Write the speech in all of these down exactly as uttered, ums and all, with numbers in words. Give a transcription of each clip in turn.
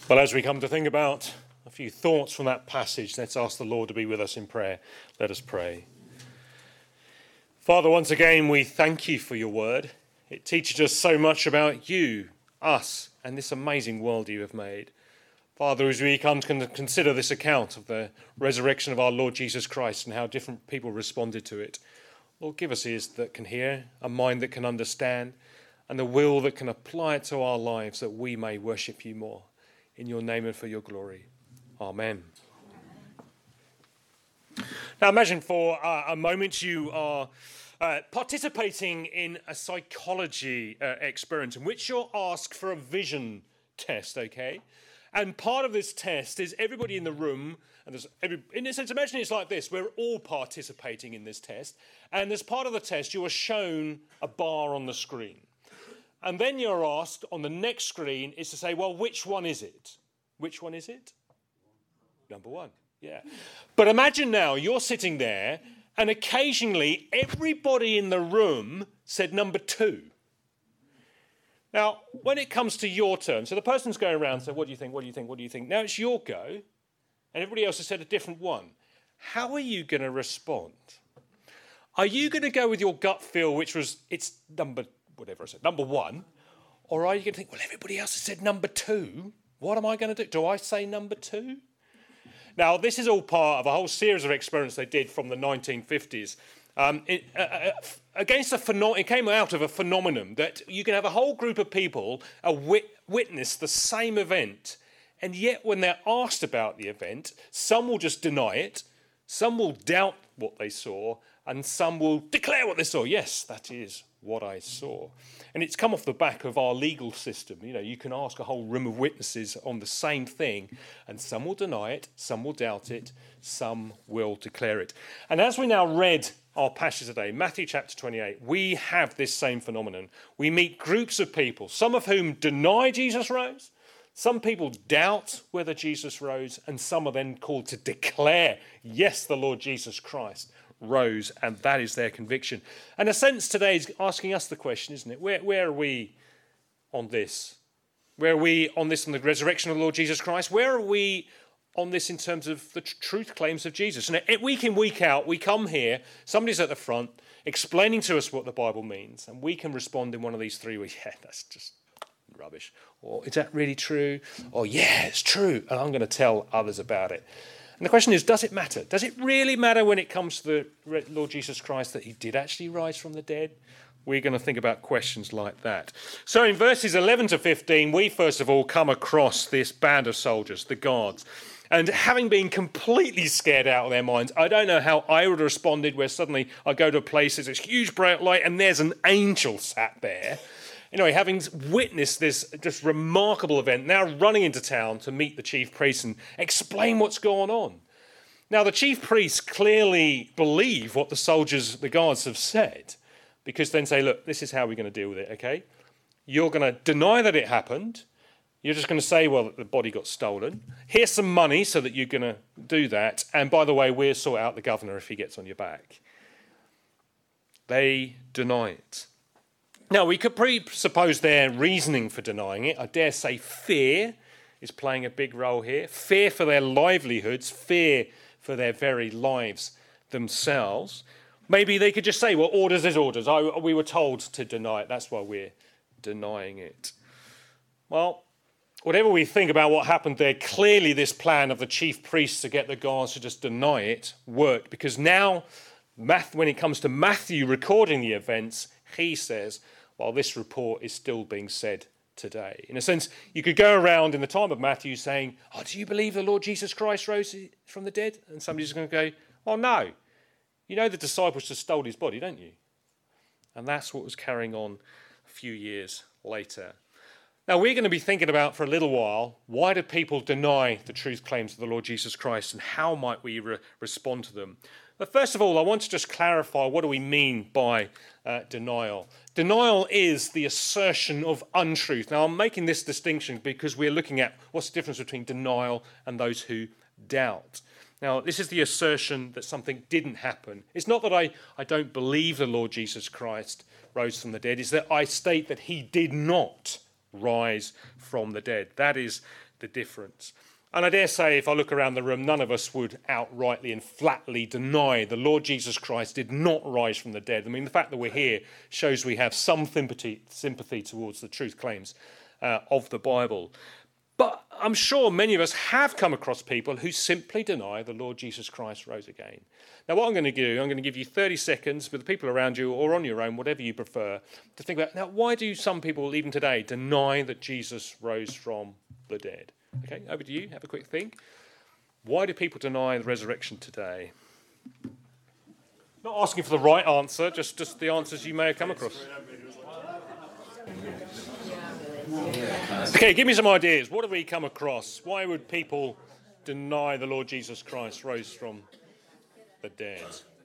Well, as we come to think about a few thoughts from that passage, let's ask the Lord to be with us in prayer. Let us pray. Father, once again, we thank you for your word. It teaches us so much about you, us, and this amazing world you have made. Father, as we come to consider this account of the resurrection of our Lord Jesus Christ and how different people responded to it, Lord, give us ears that can hear, a mind that can understand, and a will that can apply it to our lives that we may worship you more. In your name and for your glory. Amen. Now imagine for uh, a moment you are uh, participating in a psychology uh, experiment in which you're asked for a vision test, okay? And part of this test is everybody in the room, and there's every, in a sense, imagine it's like this, we're all participating in this test, and as part of the test you are shown a bar on the screen. And then you're asked on the next screen is to say, well, which one is it? Which one is it? Number one, yeah. But imagine now you're sitting there and occasionally everybody in the room said number two. Now, when it comes to your turn, so the person's going around and saying, what do you think, what do you think, what do you think? Now it's your go, and everybody else has said a different one. How are you going to respond? Are you going to go with your gut feel, which was, it's number whatever I said, number one, or are you going to think, well, everybody else has said number two, what am I going to do? Do I say number two? Now, this is all part of a whole series of experiments they did from the nineteen fifties. Um, it, uh, uh, against a pheno- it came out of a phenomenon that you can have a whole group of people uh, wit- witness the same event, and yet when they're asked about the event, some will just deny it, some will doubt what they saw, and some will declare what they saw. Yes, that is what I saw. And it's come off the back of our legal system. You know, you can ask a whole room of witnesses on the same thing, and some will deny it, some will doubt it, some will declare it. And as we now read our passage today, Matthew chapter twenty-eight, we have this same phenomenon. We meet groups of people, some of whom deny Jesus rose, some people doubt whether Jesus rose, and some are then called to declare, yes, the Lord Jesus Christ rose, and that is their conviction. And a sense today is asking us the question, isn't it? Where, where are we on this? Where are we on this on the resurrection of the Lord Jesus Christ? Where are we on this in terms of the tr- truth claims of Jesus? And week in, week out, we come here, somebody's at the front, explaining to us what the Bible means, and we can respond in one of these three ways. Yeah, that's just rubbish. Or, is that really true? Or, yeah, it's true, and I'm going to tell others about it. And the question is, does it matter? Does it really matter when it comes to the Lord Jesus Christ that he did actually rise from the dead? We're going to think about questions like that. So in verses eleven to fifteen, we first of all come across this band of soldiers, the guards. And having been completely scared out of their minds, I don't know how I would have responded where suddenly I go to a place, there's this huge bright light and there's an angel sat there. Anyway, having witnessed this just remarkable event, now running into town to meet the chief priests and explain what's going on. Now, the chief priests clearly believe what the soldiers, the guards have said, because then say, look, this is how we're going to deal with it, okay? You're going to deny that it happened. You're just going to say, well, the body got stolen. Here's some money so that you're going to do that. And by the way, we'll sort out the governor if he gets on your back. They deny it. Now, we could presuppose their reasoning for denying it. I dare say fear is playing a big role here. Fear for their livelihoods, fear for their very lives themselves. Maybe they could just say, well, orders is orders. I, we were told to deny it. That's why we're denying it. Well, whatever we think about what happened there, clearly this plan of the chief priests to get the guards to just deny it worked, because now, when it comes to Matthew recording the events, he says, well, this report is still being said today. In a sense, you could go around in the time of Matthew saying, oh, do you believe the Lord Jesus Christ rose from the dead? And somebody's going to go, oh, no. You know the disciples just stole his body, don't you? And that's what was carrying on a few years later. Now, we're going to be thinking about for a little while, why do people deny the truth claims of the Lord Jesus Christ, and how might we re- respond to them? But first of all, I want to just clarify, what do we mean by uh, denial? Denial is the assertion of untruth. Now, I'm making this distinction because we're looking at what's the difference between denial and those who doubt. Now, this is the assertion that something didn't happen. It's not that I, I don't believe the Lord Jesus Christ rose from the dead. It's that I state that he did not rise from the dead. That is the difference. And I dare say, if I look around the room, none of us would outrightly and flatly deny the Lord Jesus Christ did not rise from the dead. I mean, the fact that we're here shows we have some sympathy, sympathy towards the truth claims uh, of the Bible. But I'm sure many of us have come across people who simply deny the Lord Jesus Christ rose again. Now, what I'm going to do, I'm going to give you thirty seconds with the people around you or on your own, whatever you prefer, to think about, now, why do some people, even today, deny that Jesus rose from the dead? Okay, over to you. Have a quick think. Why do people deny the resurrection today? Not asking for the right answer, just, just the answers you may have come across. Okay, give me some ideas. What have we come across? Why would people deny the Lord Jesus Christ rose from the dead?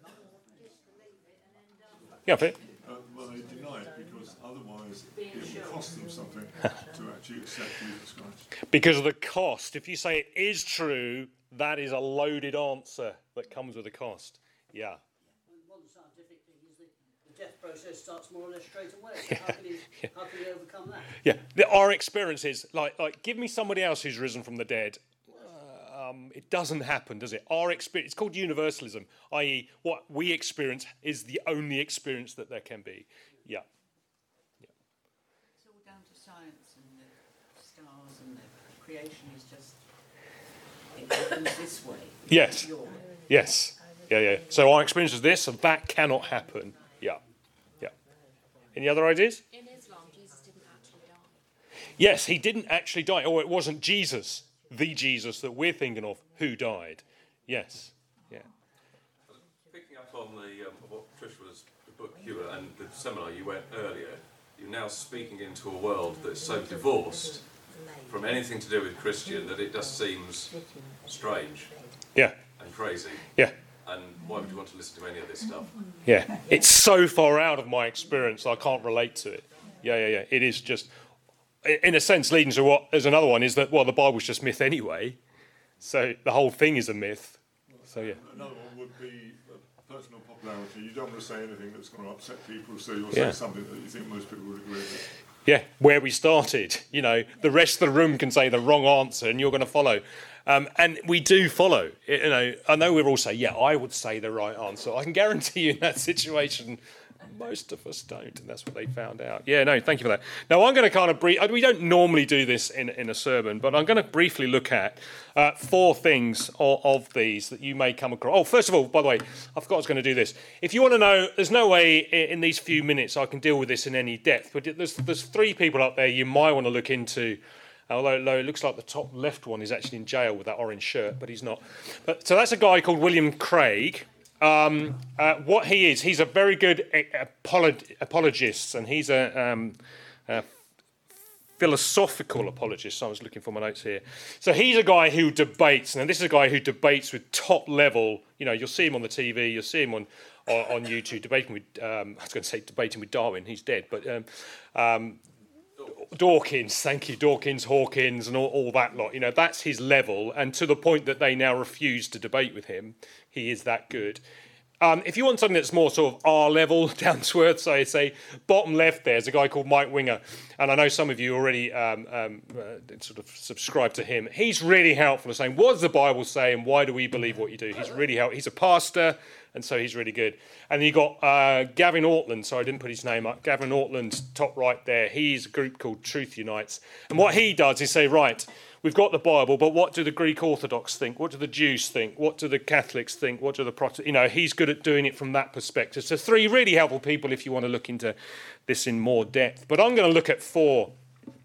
Yeah, Phil. Uh, well, they deny it because otherwise it will cost them something to actually accept Jesus Christ. Because of the cost. If you say it is true, that is a loaded answer that comes with a cost. Yeah. One scientific thing is that the death process starts more or less straight away. So how, can you, Yeah. how can you overcome that? Yeah. The, our experience is, like, like, give me somebody else who's risen from the dead. Uh, um, it doesn't happen, does it? Our experience, it's called universalism, that is what we experience is the only experience that there can be. Yeah. It's all down to science and the stars and the creation is just, it happens this way. Yes. Your way. Yes. Yeah, yeah. So our experience is this, and that cannot happen. Yeah. Yeah. Any other ideas? In Islam, Jesus didn't actually die. Yes, he didn't actually die. Or it wasn't Jesus, the Jesus that we're thinking of, who died. Yes. Yeah. Picking up on the um, what Trish was, the book you were, and the seminar you went earlier, you're now speaking into a world that's so divorced from anything to do with Christian that it just seems strange Yeah. and crazy. Yeah. And why would you want to listen to any of this stuff? Yeah. It's so far out of my experience, I can't relate to it. Yeah, yeah, yeah. It is just, in a sense, leading to what, there's another one, is that, well, the Bible's just myth anyway. So the whole thing is a myth. So, yeah. Another one would be uh, personal popularity. You don't want to say anything that's going to upset people, so you'll Yeah. say something that you think most people would agree with. Yeah, where we started. You know, the rest of the room can say the wrong answer and you're going to follow. Um, and we do follow. You know, I know we're all saying, yeah, I would say the right answer. I can guarantee you in that situation, most of us don't. And that's what they found out. Yeah, no, thank you for that. Now, I'm going to kind of brief, we don't normally do this in, in a sermon, but I'm going to briefly look at uh, four things of, of these that you may come across. Oh, first of all, by the way, I forgot I was going to do this. If you want to know, there's no way in, in these few minutes I can deal with this in any depth, but there's, there's three people up there you might want to look into. Although, although it looks like the top left one is actually in jail with that orange shirt, but he's not. But so that's a guy called William Craig. Um, uh, what he is, he's a very good apolog- apologist, and he's a, um, a philosophical apologist. I was looking for my notes here. So he's a guy who debates, and this is a guy who debates with top level. You know, you'll see him on the T V, you'll see him on on, on YouTube debating with. Um, I was going to say debating with Darwin. He's dead, but. Um, um, Dawkins, thank you, Dawkins, Hawkins, and all, all that lot. You know, that's his level, and to the point that they now refuse to debate with him. He is that good. Um, if you want something that's more sort of our level, down to earth, so I say, bottom left there's a guy called Mike Winger, and I know some of you already um, um, uh, sort of subscribe to him. He's really helpful at saying, what does the Bible say, and why do we believe what you do? He's really helpful. He's a pastor, and so he's really good. And you got uh, Gavin Ortland. Sorry, I didn't put his name up. Gavin Ortland, top right there. He's a group called Truth Unites. And what he does is say, right, we've got the Bible, but what do the Greek Orthodox think? What do the Jews think? What do the Catholics think? What do the Protestants? You know, he's good at doing it from that perspective. So three really helpful people if you want to look into this in more depth. But I'm going to look at four.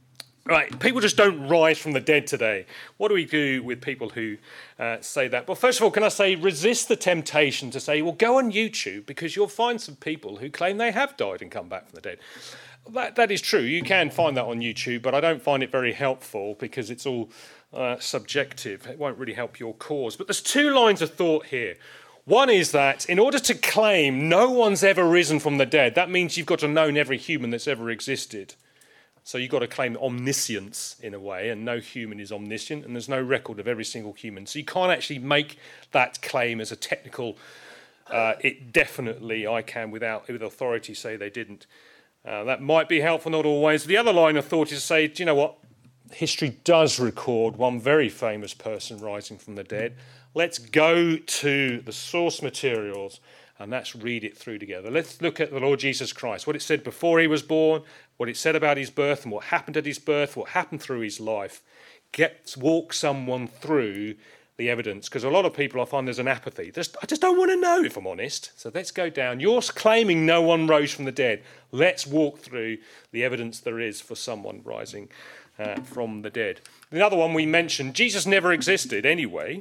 Right, people just don't rise from the dead today. What do we do with people who uh, say that? Well, first of all, can I say resist the temptation to say, well, go on YouTube because you'll find some people who claim they have died and come back from the dead. That, that is true. You can find that on YouTube, but I don't find it very helpful because it's all uh, subjective. It won't really help your cause. But there's two lines of thought here. One is that in order to claim no one's ever risen from the dead, that means you've got to know every human that's ever existed. So you've got to claim omniscience in a way, and no human is omniscient, and there's no record of every single human. So you can't actually make that claim as a technical, uh, it definitely, I can, without with authority, say they didn't. Uh, that might be helpful, not always. The other line of thought is to say, do you know what? history does record one very famous person rising from the dead. Let's go to the source materials and let's read it through together. Let's look at the Lord Jesus Christ, what it said before he was born, what it said about his birth and what happened at his birth, what happened through his life. Get, walk someone through the evidence, because a lot of people, I find there's an apathy. Just, I just don't want to know, if I'm honest. So let's go down. You're claiming no one rose from the dead. Let's walk through the evidence there is for someone rising uh, from the dead. The other one we mentioned, Jesus never existed anyway.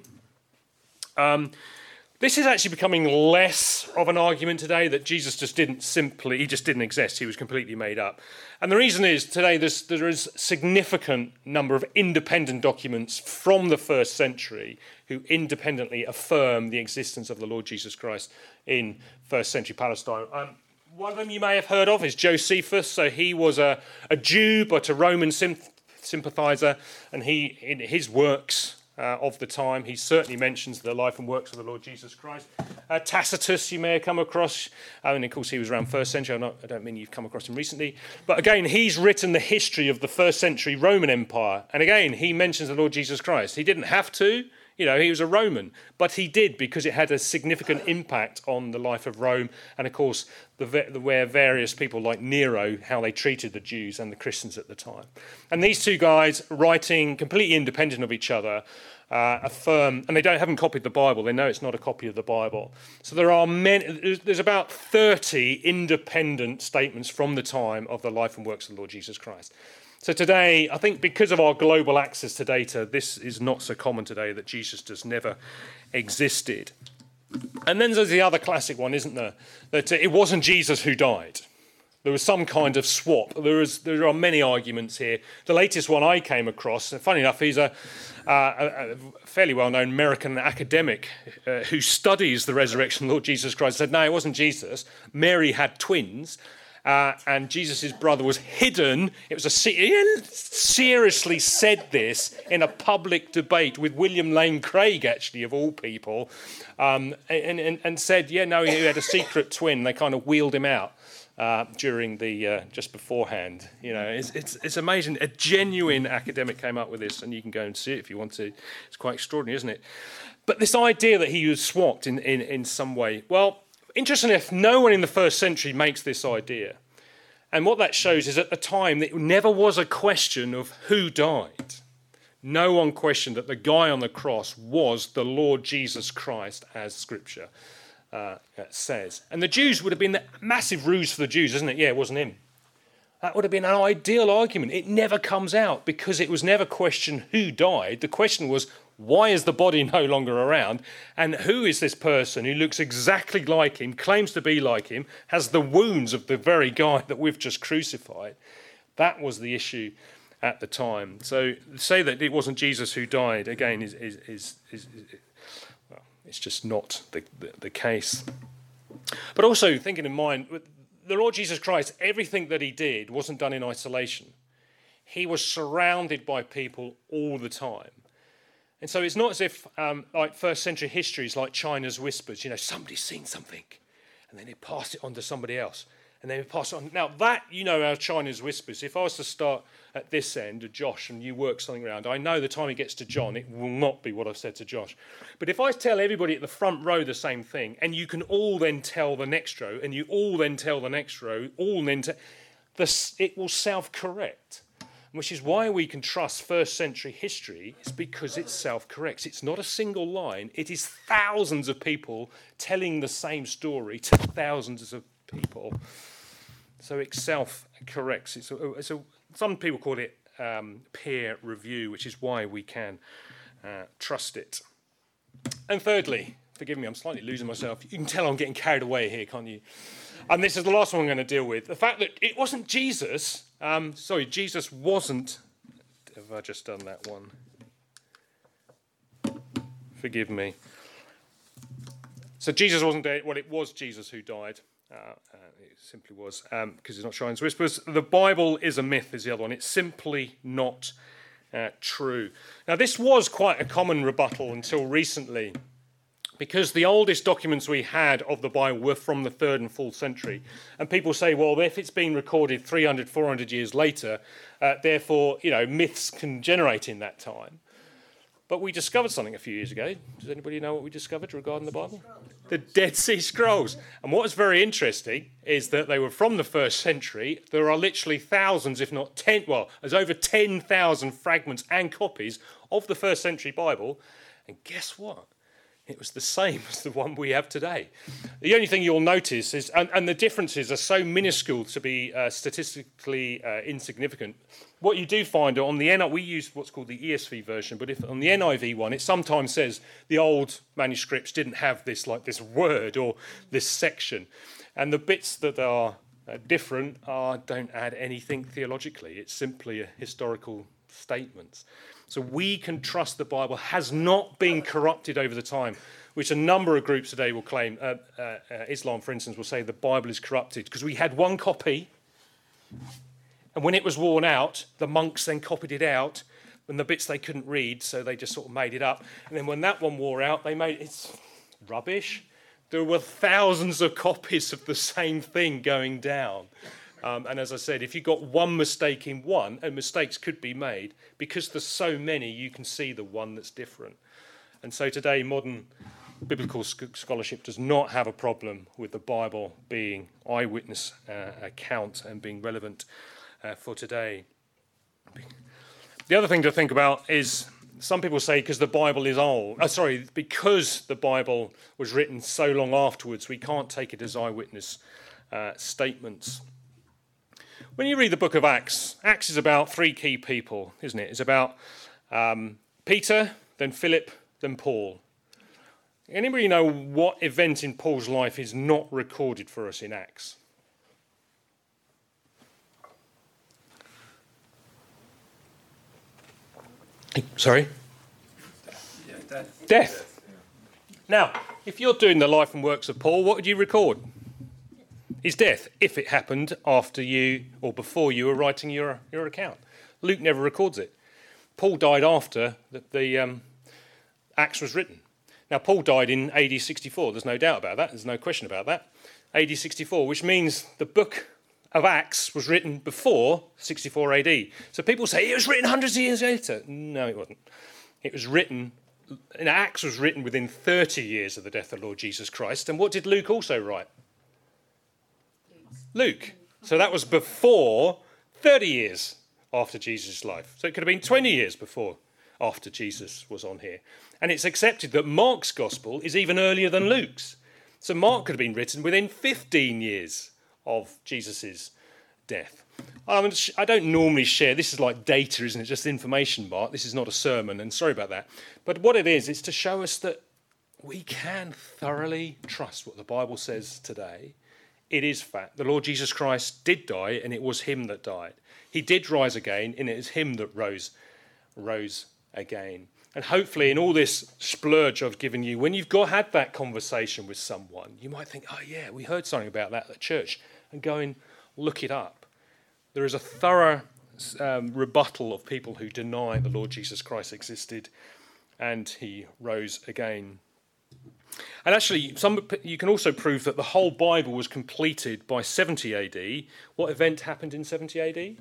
Um, this is actually becoming less of an argument today, that Jesus just didn't simply, he just didn't exist. He was completely made up. And the reason is today there's, there is a significant number of independent documents from the first century who independently affirm the existence of the Lord Jesus Christ in first century Palestine. Um, one of them you may have heard of is Josephus. So he was a, a Jew but a Roman sim- sympathizer, and he, in his works Uh, of the time, he certainly mentions the life and works of the Lord Jesus Christ. Uh, Tacitus, you may have come across, I mean, of course, he was around first century. I'm not, I don't mean you've come across him recently. But again, he's written the history of the first century Roman Empire. And again, he mentions the Lord Jesus Christ. He didn't have to. You know, he was a Roman, but he did because it had a significant impact on the life of Rome. And of course, the, the where various people like Nero, how they treated the Jews and the Christians at the time. And these two guys, writing completely independent of each other, uh, affirm, and they don't haven't copied the Bible. They know it's not a copy of the Bible. So there are many. There's about thirty independent statements from the time of the life and works of the Lord Jesus Christ. So today, I think because of our global access to data, this is not so common today that Jesus just never existed. And then there's the other classic one, isn't there? That it wasn't Jesus who died. There was some kind of swap. There is, there are many arguments here. The latest one I came across, and funny enough, he's a, uh, a, a fairly well-known American academic uh, who studies the resurrection of the Lord Jesus Christ, said, no, it wasn't Jesus. Mary had twins. Uh, and Jesus' brother was hidden. It was a he seriously said this in a public debate with William Lane Craig, actually, of all people, um, and, and, and said, yeah, no, he had a secret twin. They kind of wheeled him out uh, during the uh, just beforehand. You know, it's, it's it's amazing. A genuine academic came up with this, and you can go and see it if you want to. It's quite extraordinary, isn't it? But this idea that he was swapped in, in, in some way, well, interestingly enough, no one in the first century makes this idea. And what that shows is at the time, it never was a question of who died. No one questioned that the guy on the cross was the Lord Jesus Christ, as Scripture uh, says. And the Jews would have been a massive ruse for the Jews, isn't it? Yeah, it wasn't him. That would have been an ideal argument. It never comes out because it was never questioned who died. The question was, why is the body no longer around? And who is this person who looks exactly like him, claims to be like him, has the wounds of the very guy that we've just crucified? That was the issue at the time. So to say that it wasn't Jesus who died, again, is, is, is, is, is well, it's just not the, the, the case. But also, thinking in mind, the Lord Jesus Christ, everything that he did wasn't done in isolation. He was surrounded by people all the time. And so it's not as if, um, like first century history is like China's whispers. You know, somebody's seen something, and then they pass it on to somebody else, and then they pass it on. Now that, you know, our China's whispers. If I was to start at this end, of Josh, and you work something around, I know the time it gets to John, it will not be what I've said to Josh. But if I tell everybody at the front row the same thing, and you can all then tell the next row, and you all then tell the next row, all then te- this, it will self-correct. Which is why we can trust first century history, is because it self-corrects. It's not a single line. It is thousands of people telling the same story to thousands of people. So it self-corrects. It's a, it's a, some people call it um, peer review, which is why we can uh, trust it. And thirdly, forgive me, I'm slightly losing myself. You can tell I'm getting carried away here, can't you? And this is the last one I'm going to deal with. The fact that it wasn't Jesus... Um, sorry, Jesus wasn't... Have I just done that one? Forgive me. So Jesus wasn't dead. Well, it was Jesus who died. Uh, uh, it simply was, because um, it's not Shine's Whispers. The Bible is a myth, is the other one. It's simply not uh, true. Now, this was quite a common rebuttal until recently, because the oldest documents we had of the Bible were from the third and fourth century. And people say, well, if it's been recorded three hundred, four hundred years later, uh, therefore, you know, myths can generate in that time. But we discovered something a few years ago. Does anybody know what we discovered regarding the Bible? The Dead Sea Scrolls. And what was very interesting is that they were from the first century. There are literally thousands, if not ten, well, there's over ten thousand fragments and copies of the first century Bible. And guess what? It was the same as the one we have today. The only thing you'll notice is, and, and the differences are so minuscule to be uh, statistically uh, insignificant. What you do find on the N I V, we use what's called the E S V version, but if on the N I V one, it sometimes says the old manuscripts didn't have this, like this word or this section. And the bits that are uh, different are, don't add anything theologically. It's simply a historical statements. So we can trust the Bible has not been corrupted over the time, which a number of groups today will claim. Uh, uh, uh, Islam, for instance, will say the Bible is corrupted because we had one copy, and when it was worn out, the monks then copied it out, and the bits they couldn't read, so they just sort of made it up. And then when that one wore out, they made it's rubbish. There were thousands of copies of the same thing going down. Um, and as I said, if you got one mistake in one, and mistakes could be made, because there's so many, you can see the one that's different. And so today, modern biblical sc- scholarship does not have a problem with the Bible being eyewitness uh, account and being relevant uh, for today. The other thing to think about is some people say because the Bible is old, uh, sorry, because the Bible was written so long afterwards, we can't take it as eyewitness uh, statements. When you read the book of Acts, Acts is about three key people, isn't it? It's about um, Peter, then Philip, then Paul. Anybody know what event in Paul's life is not recorded for us in Acts? Sorry? Yeah, death. Death. Now, if you're doing the life and works of Paul, what would you record? His death, if it happened after you or before you were writing your, your account. Luke never records it. Paul died after the, the um, Acts was written. Now, Paul died in A D sixty-four. There's no doubt about that. There's no question about that. A D sixty-four, which means the book of Acts was written before sixty-four A D. So people say it was written hundreds of years later. No, it wasn't. It was written, and Acts was written within thirty years of the death of Lord Jesus Christ. And what did Luke also write? Luke. So that was before thirty years after Jesus' life. So it could have been twenty years before, after Jesus was on here. And it's accepted that Mark's gospel is even earlier than Luke's. So Mark could have been written within fifteen years of Jesus' death. Um, I don't normally share, this is like data, isn't it? Just information, Mark. This is not a sermon, and sorry about that. But what it is, it's to show us that we can thoroughly trust what the Bible says today. It is fact. The Lord Jesus Christ did die, and it was him that died. He did rise again, and it is him that rose, rose again. And hopefully in all this splurge I've given you, when you've got had that conversation with someone, you might think, oh yeah, we heard something about that at church, and go and look it up. There is a thorough um, rebuttal of people who deny the Lord Jesus Christ existed, and he rose again. And actually, some, you can also prove that the whole Bible was completed by seventy A D. What event happened in seventy A D?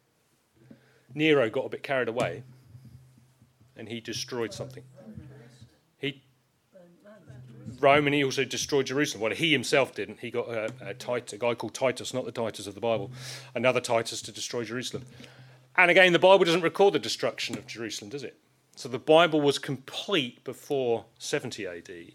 Nero got a bit carried away, and he destroyed something. He Rome, and he also destroyed Jerusalem. Well, he himself didn't. He got a, a, Titus, a guy called Titus, not the Titus of the Bible, another Titus to destroy Jerusalem. And again, the Bible doesn't record the destruction of Jerusalem, does it? So the Bible was complete before seventy A D.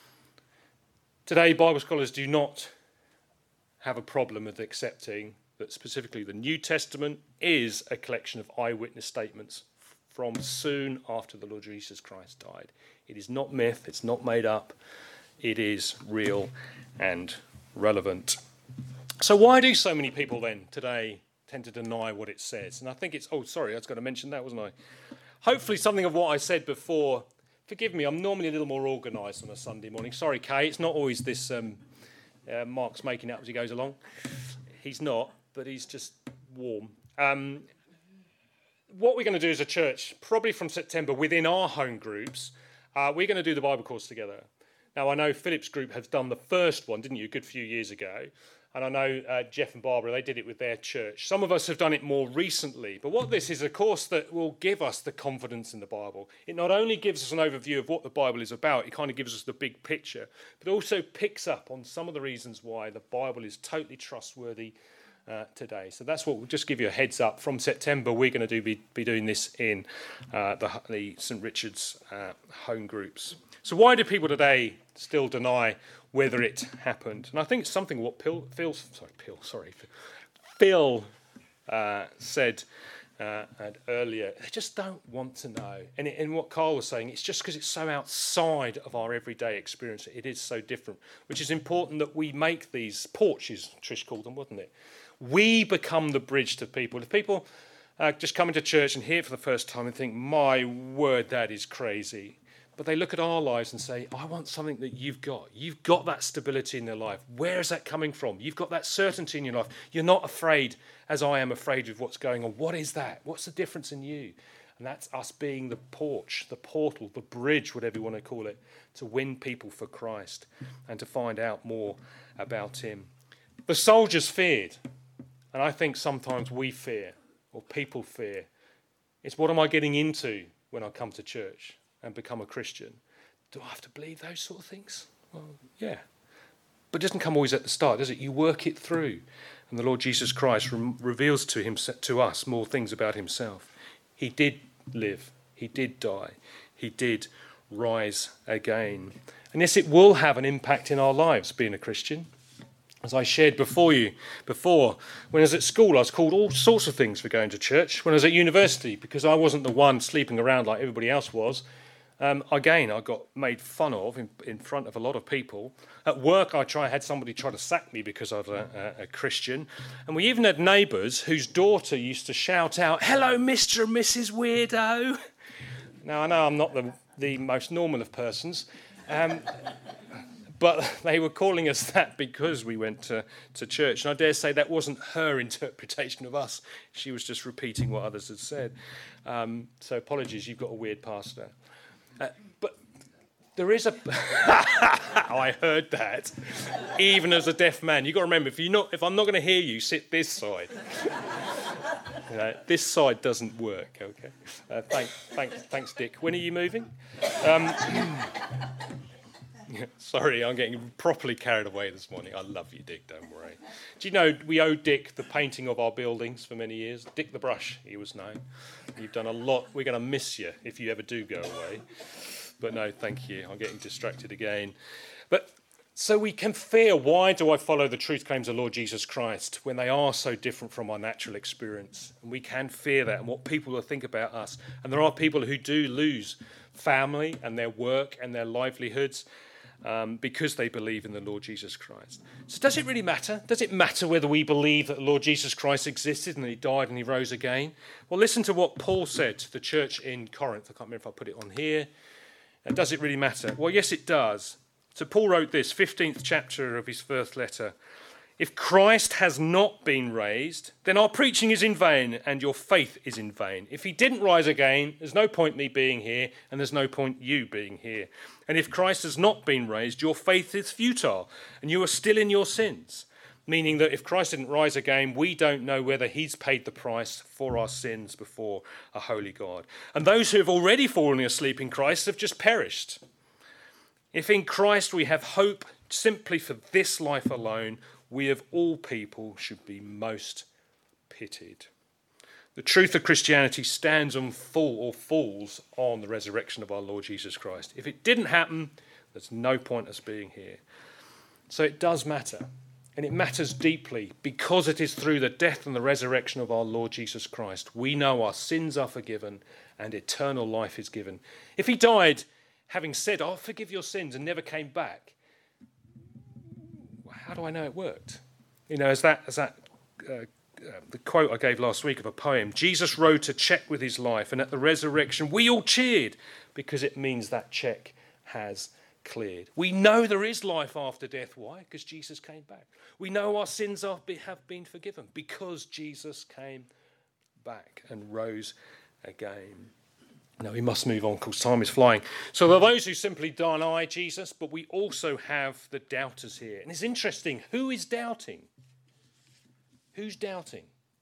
Today, Bible scholars do not have a problem with accepting that specifically the New Testament is a collection of eyewitness statements from soon after the Lord Jesus Christ died. It is not myth, it's not made up, it is real and relevant. So why do so many people then today tend to deny what it says? And I think it's, oh sorry, I was going to mention that, wasn't I? Hopefully something of what I said before. Forgive me, I'm normally a little more organised on a Sunday morning. Sorry, Kay, it's not always this um, uh, Mark's making up as he goes along. He's not, but he's just warm. Um, what we're going to do as a church, probably from September, within our home groups, uh, we're going to do the Bible course together. Now, I know Philip's group has done the first one, didn't you, a good few years ago? And I know uh, Jeff and Barbara, they did it with their church. Some of us have done it more recently. But what this is a course that will give us the confidence in the Bible. It not only gives us an overview of what the Bible is about, it kind of gives us the big picture, but also picks up on some of the reasons why the Bible is totally trustworthy uh, today. So that's what we'll just give you a heads up. From September, we're going to do be, be doing this in uh, the, the St Richard's uh, home groups. So why do people today still deny whether it happened? And I think it's something what Phil, Phil sorry, Phil, sorry, Phil uh, said uh, and earlier. They just don't want to know. And, it, and what Carl was saying, it's just because it's so outside of our everyday experience. It is so different, which is important that we make these porches, Trish called them, wasn't it? We become the bridge to people. If people uh, just come into church and hear it for the first time and think, my word, that is crazy. But they look at our lives and say, I want something that you've got. You've got that stability in your life. Where is that coming from? You've got that certainty in your life. You're not afraid, as I am afraid of what's going on. What is that? What's the difference in you? And that's us being the porch, the portal, the bridge, whatever you want to call it, to win people for Christ and to find out more about him. The soldiers feared. And I think sometimes we fear, or people fear. It's what am I getting into when I come to church and become a Christian? Do I have to believe those sort of things? Well, yeah. But it doesn't come always at the start, does it? You work it through. And the Lord Jesus Christ re- reveals to him, to us more things about himself. He did live. He did die. He did rise again. And yes, it will have an impact in our lives, being a Christian. As I shared before you, before, when I was at school, I was called all sorts of things for going to church. When I was at university, because I wasn't the one sleeping around like everybody else was, um, again, I got made fun of in, in front of a lot of people. At work, I try, had somebody try to sack me because I was a, a, a Christian. And we even had neighbours whose daughter used to shout out, hello, Mister and Missus Weirdo. Now, I know I'm not the, the most normal of persons, um, but they were calling us that because we went to, to church. And I dare say that wasn't her interpretation of us. She was just repeating what others had said. Um, so apologies, you've got a weird pastor. Uh, but there is a... I heard that. Even as a deaf man. You've got to remember, if, you're not, if I'm not going to hear you, sit this side. You know, this side doesn't work, okay? Uh, thank, thanks, thanks, Dick. When are you moving? Um, Sorry, I'm getting properly carried away this morning. I love you, Dick, don't worry. Do you know we owe Dick the painting of our buildings for many years? Dick the Brush, he was known. You've done a lot. We're going to miss you if you ever do go away. But no, thank you. I'm getting distracted again. But so we can fear, why do I follow the truth claims of Lord Jesus Christ when they are so different from our natural experience? And we can fear that and what people will think about us. And there are people who do lose family and their work and their livelihoods Um, because they believe in the Lord Jesus Christ. So does it really matter? Does it matter whether we believe that the Lord Jesus Christ existed and that he died and he rose again? Well, listen to what Paul said to the church in Corinth. I can't remember if I put it on here. Uh, does it really matter? Well, yes, it does. So Paul wrote this, fifteenth chapter of his first letter. If Christ has not been raised, then our preaching is in vain and your faith is in vain. If he didn't rise again, there's no point me being here and there's no point you being here. And if Christ has not been raised, your faith is futile and you are still in your sins. Meaning that if Christ didn't rise again, we don't know whether he's paid the price for our sins before a holy God. And those who have already fallen asleep in Christ have just perished. If in Christ we have hope simply for this life alone, we of all people should be most pitied. The truth of Christianity stands and fall or falls on the resurrection of our Lord Jesus Christ. If it didn't happen, there's no point us being here. So it does matter, and it matters deeply because it is through the death and the resurrection of our Lord Jesus Christ we know our sins are forgiven and eternal life is given. If he died having said, I'll forgive your sins, and never came back, how do I know it worked? You know, as that, as that uh, uh, the quote I gave last week of a poem, Jesus wrote a check with his life, and at the resurrection we all cheered because it means that check has cleared. We know there is life after death. Why? Because Jesus came back. We know our sins are, have been forgiven because Jesus came back and rose again. No, we must move on because time is flying. So there are those who simply deny Jesus, but we also have the doubters here. And it's interesting, who is doubting? Who's doubting?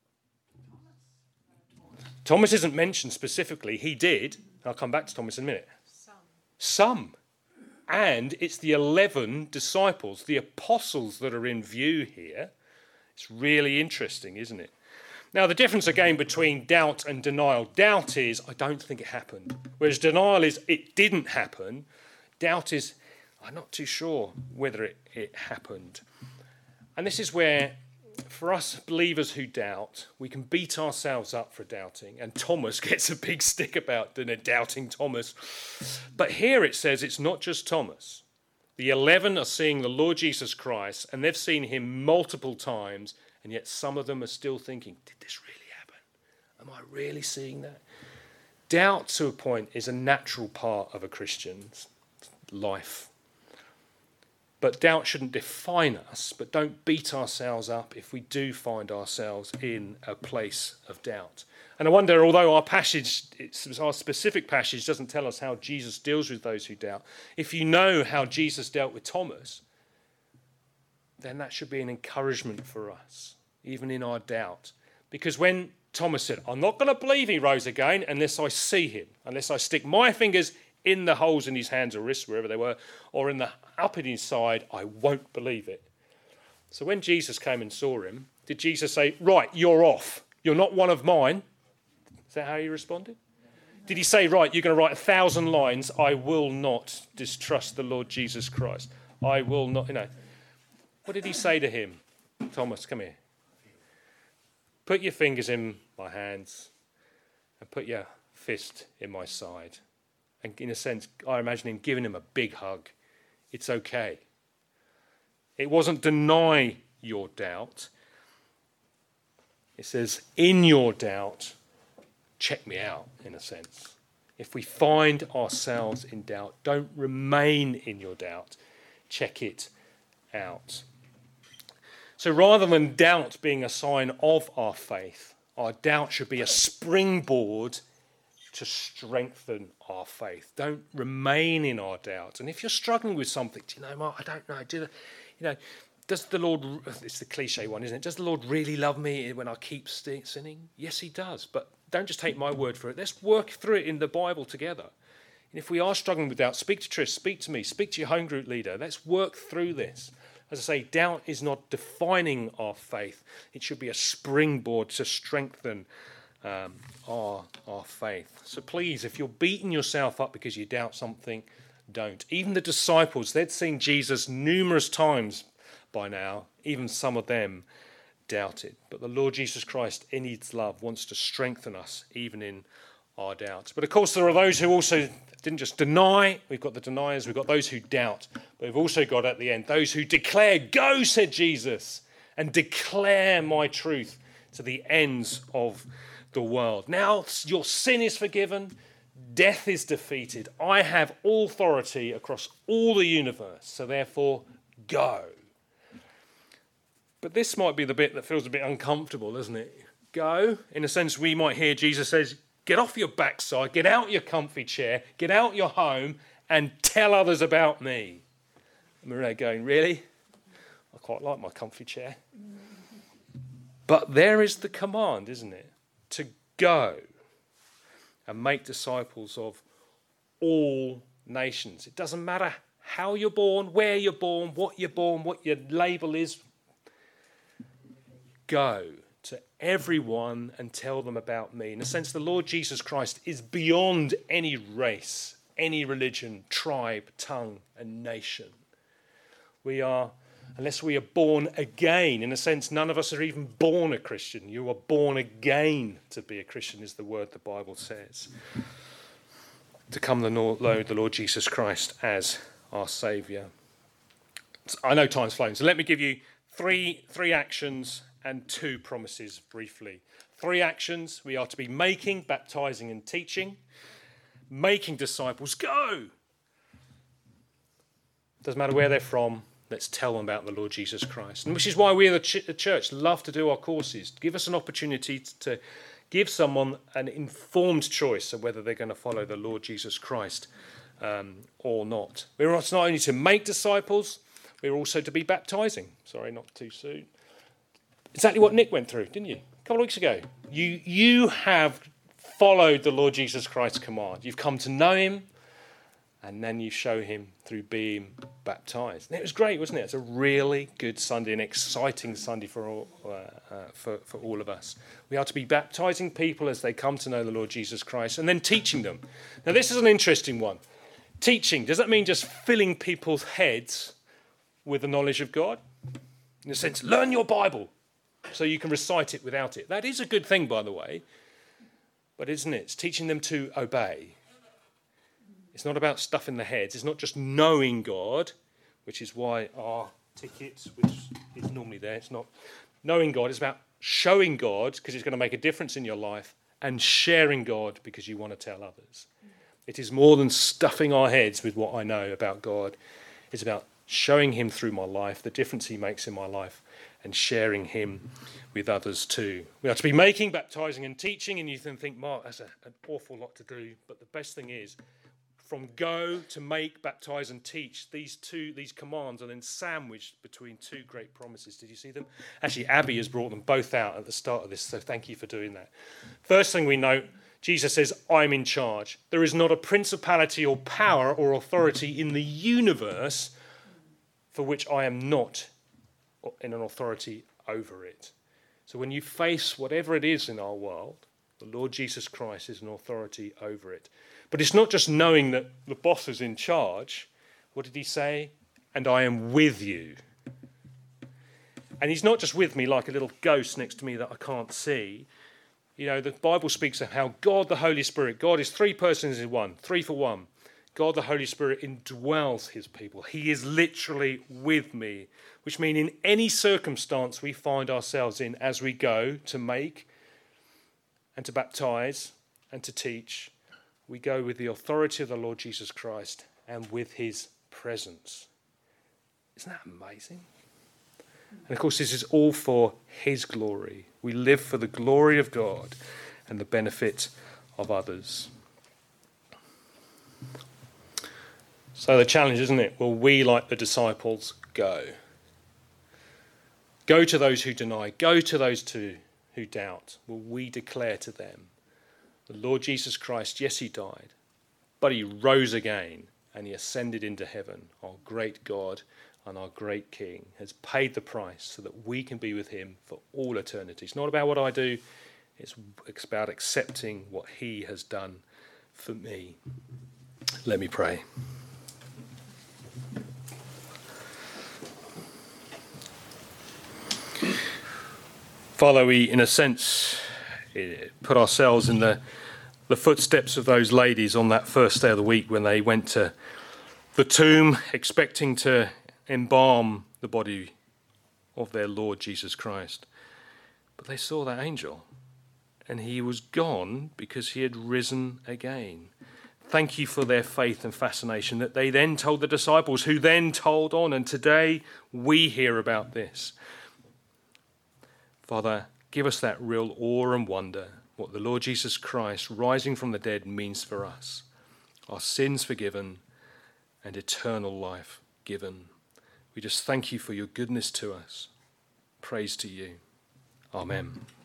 Thomas isn't mentioned specifically. He did. I'll come back to Thomas in a minute. Some. Some. And it's the eleven disciples, the apostles that are in view here. It's really interesting, isn't it? Now, the difference again between doubt and denial. Doubt is, I don't think it happened. Whereas denial is, it didn't happen. Doubt is, I'm not too sure whether it, it happened. And this is where, for us believers who doubt, we can beat ourselves up for doubting. And Thomas gets a big stick about you know, doubting Thomas. But here it says it's not just Thomas. The eleven are seeing the Lord Jesus Christ, and they've seen him multiple times, and yet some of them are still thinking, did this really happen? Am I really seeing that? Doubt, to a point, is a natural part of a Christian's life. But doubt shouldn't define us, but don't beat ourselves up if we do find ourselves in a place of doubt. And I wonder, although our passage, it's, our specific passage doesn't tell us how Jesus deals with those who doubt, if you know how Jesus dealt with Thomas, then that should be an encouragement for us, even in our doubt. Because when Thomas said, I'm not going to believe he rose again unless I see him, unless I stick my fingers in the holes in his hands or wrists, wherever they were, or in the up in his side, I won't believe it. So when Jesus came and saw him, did Jesus say, right, you're off. You're not one of mine? Is that how he responded? Did he say, right, you're going to write a thousand lines, I will not distrust the Lord Jesus Christ. I will not, you know. What did he say to him? Thomas, come here. Put your fingers in my hands and put your fist in my side. And in a sense, I imagine him giving him a big hug. It's okay. It wasn't deny your doubt. It says, in your doubt, check me out, in a sense. If we find ourselves in doubt, don't remain in your doubt. Check it out. So rather than doubt being a sign of our faith, our doubt should be a springboard to strengthen our faith. Don't remain in our doubt. And if you're struggling with something, do you know, Mark, I don't know, do the, you know, does the Lord, it's the cliche one, isn't it? Does the Lord really love me when I keep sinning? Yes, he does. But don't just take my word for it. Let's work through it in the Bible together. And if we are struggling with doubt, speak to Trish, speak to me, speak to your home group leader. Let's work through this. As I say, doubt is not defining our faith. It should be a springboard to strengthen um, our, our faith. So please, if you're beating yourself up because you doubt something, don't. Even the disciples, they'd seen Jesus numerous times by now. Even some of them doubted. But the Lord Jesus Christ, in his love, wants to strengthen us even in our doubts. But of course, there are those who also didn't just deny. We've got the deniers. We've got those who doubt. But we've also got at the end those who declare, go, said Jesus, and declare my truth to the ends of the world. Now your sin is forgiven. Death is defeated. I have all authority across all the universe. So therefore, go. But this might be the bit that feels a bit uncomfortable, doesn't it? Go. In a sense, we might hear Jesus says, get off your backside, get out your comfy chair, get out your home, and tell others about me. And we're going, really? I quite like my comfy chair. But there is the command, isn't it? To go and make disciples of all nations. It doesn't matter how you're born, where you're born, what you're born, what your label is. Go to everyone and tell them about me. In a sense, the Lord Jesus Christ is beyond any race, any religion, tribe, tongue, and nation. We are, unless we are born again, in a sense, none of us are even born a Christian. You are born again to be a Christian, is the word the Bible says. To come to know the Lord Jesus Christ as our Saviour. I know time's flown, so let me give you three, three actions and two promises briefly. Three actions: we are to be making, baptizing, and teaching. Making disciples, go! Doesn't matter where they're from, let's tell them about the Lord Jesus Christ. And which is why we, the, ch- the church, love to do our courses. Give us an opportunity to give someone an informed choice of whether they're going to follow the Lord Jesus Christ um, or not. We're not only to make disciples, we're also to be baptizing. Sorry, not too soon. Exactly what Nick went through, didn't you? A couple of weeks ago. You, you have followed the Lord Jesus Christ's command. You've come to know him, and then you show him through being baptized. And it was great, wasn't it? It's a really good Sunday, an exciting Sunday for all, uh, uh, for, for all of us. We are to be baptizing people as they come to know the Lord Jesus Christ, and then teaching them. Now, this is an interesting one. Teaching, does that mean just filling people's heads with the knowledge of God? In a sense, learn your Bible so you can recite it without it. That is a good thing, by the way. But isn't it? It's teaching them to obey. It's not about stuff in the heads. It's not just knowing God, which is why our tickets, which is normally there, it's not knowing God. It's about showing God because it's going to make a difference in your life, and sharing God because you want to tell others. It is more than stuffing our heads with what I know about God. It's about showing him through my life, the difference he makes in my life, and sharing him with others too. We are to be making, baptizing and teaching, and you can think, Mark, that's a, an awful lot to do. But the best thing is, from go to make, baptize and teach, these two, these commands are then sandwiched between two great promises. Did you see them? Actually, Abby has brought them both out at the start of this, so thank you for doing that. First thing we note, Jesus says, I'm in charge. There is not a principality or power or authority in the universe for which I am not in an authority over it. So when you face whatever it is in our world, the Lord Jesus Christ is an authority over it. But it's not just knowing that the boss is in charge. What did he say? And I am with you. And he's not just with me like a little ghost next to me that I can't see. You know, the Bible speaks of how God, the Holy Spirit, God is three persons in one, three for one. God, the Holy Spirit, indwells his people. He is literally with me, which means in any circumstance we find ourselves in as we go to make and to baptize and to teach, we go with the authority of the Lord Jesus Christ and with his presence. Isn't that amazing? And of course, this is all for his glory. We live for the glory of God and the benefit of others. So the challenge, isn't it? Will we, like the disciples, go? Go to those who deny. Go to those two who doubt. Will we declare to them, the Lord Jesus Christ, yes, he died, but he rose again and he ascended into heaven. Our great God and our great King has paid the price so that we can be with him for all eternity. It's not about what I do. It's about accepting what he has done for me. Let me pray. Father, we, in a sense, put ourselves in the, the footsteps of those ladies on that first day of the week when they went to the tomb expecting to embalm the body of their Lord Jesus Christ. But they saw that angel, and he was gone because he had risen again. Thank you for their faith and fascination that they then told the disciples, who then told on, and today we hear about this. Father, give us that real awe and wonder, what the Lord Jesus Christ rising from the dead means for us. Our sins forgiven and eternal life given. We just thank you for your goodness to us. Praise to you. Amen.